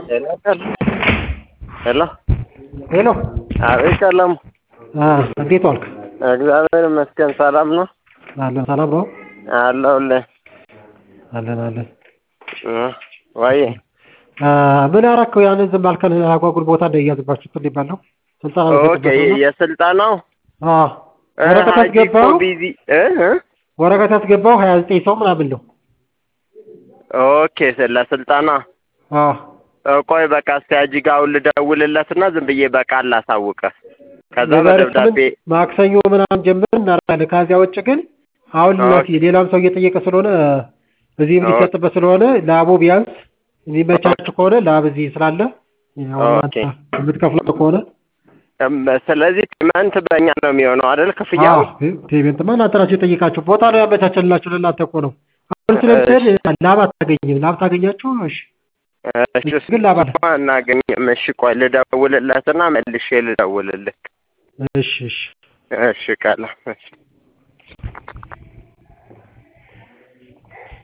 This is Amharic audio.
Hello. Hello. አቤት ሰላም። እንዴት ዋልክ? እግዚአብሔር ይመስገን ሰላም ነው። ሰላም ነው። አለሁልህ። አለን። ወይ ምን አደረከው? ያንን ዝም አልከን አጓጉል ቦታ እንዳይያዝባችሁ ትልባል ነው ስልጣን ኦኬ የስልጣናው ወረቀት አስገባው ወረቀት አስገባው 29 ሰው ምናምን ነው። ኦኬ ስለስልጣና ቆይ በቃ እስኪ ልደውልለትና ዝም ብዬ በቃል ላሳውቅህ ከዛ በደብዳቤ ማክሰኞ ምናምን ጀምር እናራለን። ከዚያ ውጭ ግን አሁን ሌላም ሰው እየጠየቀ ስለሆነ እዚህም ሊሰጥበት ስለሆነ ላቦ ቢያንስ የሚመቻች ከሆነ ላብ እዚህ ስላለ ኦኬ የምትከፍለው ከሆነ ስለዚህ ፔመንት በእኛ ነው የሚሆነው አይደል? ክፍያው ፔመንት ማን አጥራችሁ ጠይቃችሁ ቦታ ነው ያመቻቸላችሁ ለእናንተ እኮ ነው። አሁን ስለዚህ ላብ አታገኝም። ላብ ታገኛችሁ? እሺ ግን ላብ አናገኝም። እሺ ቆይ ልደውልለትና መልሼ ልደውልልህ። እሺ ቀላ